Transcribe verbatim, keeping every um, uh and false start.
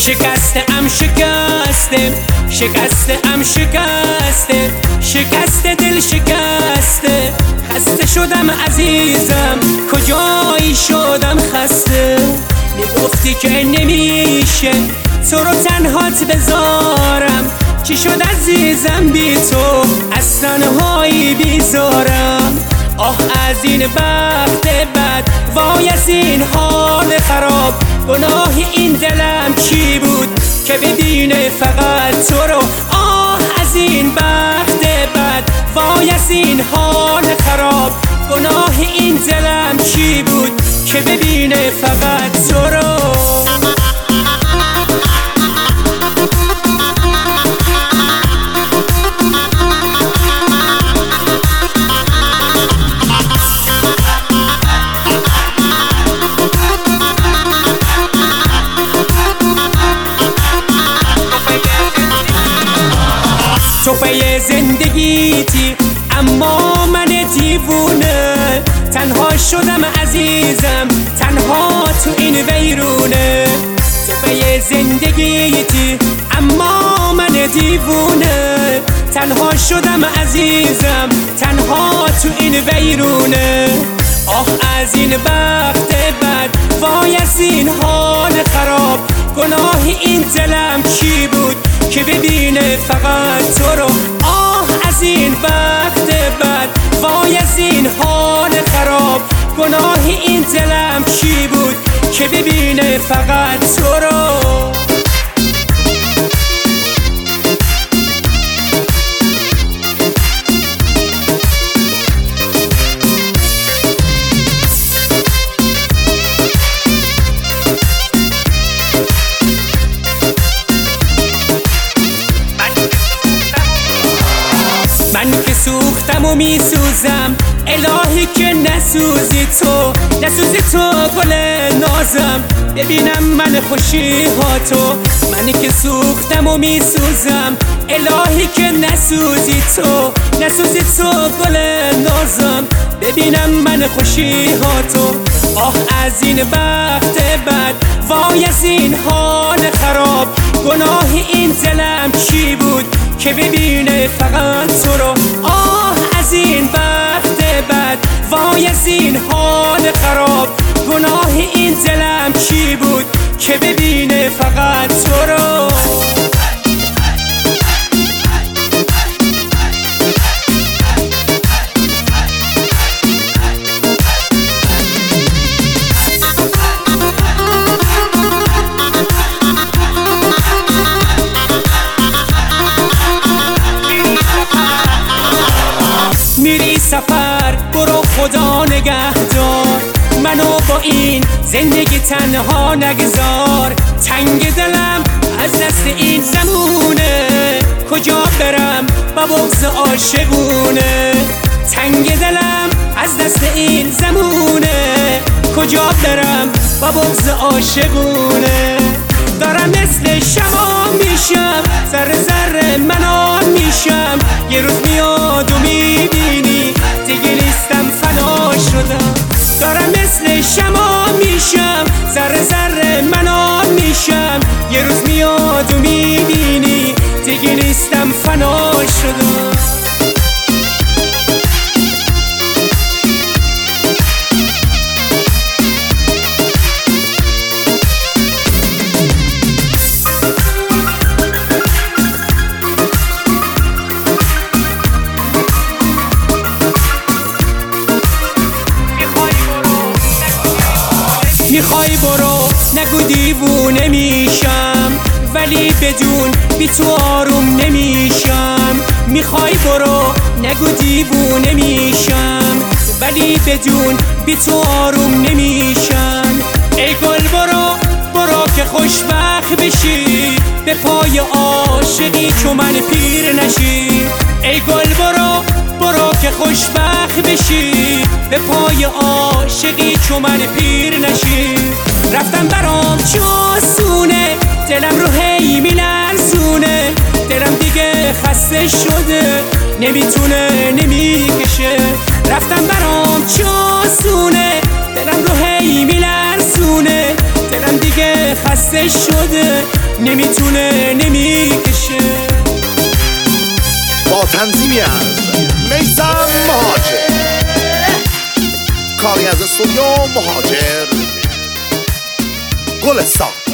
شکسته ام شکسته شکسته ام شکسته شکسته دل شکسته خسته شدم عزیزم کجایی شدم خسته میگفتی که نمیشه تو رو تنهات بذارم چی شد عزیزم بی تو از تنهایی بیزارم آه از این بخت بد وای از این حال خراب گناه این دلم چی بود که ببینه فقط تو رو آه از این بخت بد وای از این حال خراب گناه این دلم چی بود که ببینه فقط تو رو تو پی زندگیتی اما من دیوونه تنها شدم عزیزم تنها تو این ویرونه تو پی زندگیتی اما من دیوونه تنها شدم عزیزم تنها تو این ویرونه آه از این بخت بد وای از این حال خراب گناه این دلم چی بود که ببینه فقط تو رو آه از این بخت بد وای از این حال خراب گناه این دلم چی بود که ببینه فقط تو رو من که سوختم و میسوزم الهی که نسوزی تو نسوزی تو گل نازم ببینم من خوشی ها تو من که سوختم و میسوزم الهی که نسوزی تو نسوزی تو گل نازم ببینم من خوشی ها تو آه از این بخت بد وای از این حال خراب گناه این دلم چی بود که ببینه فقط تو رو آه از این بخت بد وای از این حال خراب گناه این دلم چی بود که ببینه فقط تو رو میری سفر برو خدا نگهدار منو با این زندگی تنها نگذار تنگ دلم از دست این زمونه کجا برم با بغض عاشقونه تنگ دلم از دست این زمونه کجا برم با بغض عاشقونه دارم مثل شما میشم ذره ذره منان میشم یه روز میاد و میبینی دیگه نیستم فنا شدم دارم مثل شما میشم ذره ذره منان میشم یه روز میاد و میبینی دیگه نیستم فنا شدم میخوای برو نگو دیوونه میشم ولی بدون بی تو آروم نمیشم میخوای برو نگو دیوونه میشم ولی بدون بی تو آروم نمیشم ای گل برو برو که خوشبخت بشی به پای عاشقی چو من پیر نشی ای گل برو برو که خوشبخت بشی به پای عاشقی چو من پیر نشی رفتم برام چه آسونه دلم رو هی میلرزونه دلم دیگه خسته شده نمیتونه نمیکشه رفتم برام چه آسونه دلم رو هی میلرزونه دلم دیگه خسته خسته شده نمیتونه نمیکشه. با تنظیمی از میثم مهاجر، کاری از استودیو مهاجر گلستان.